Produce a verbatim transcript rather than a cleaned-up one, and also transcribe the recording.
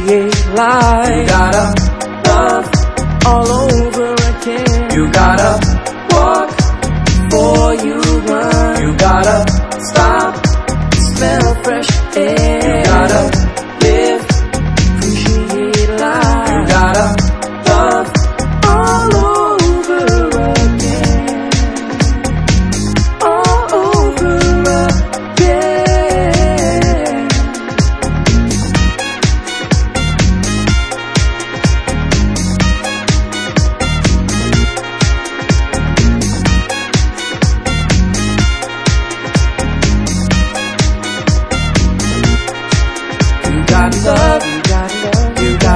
create life. You gotta love all over again. You gotta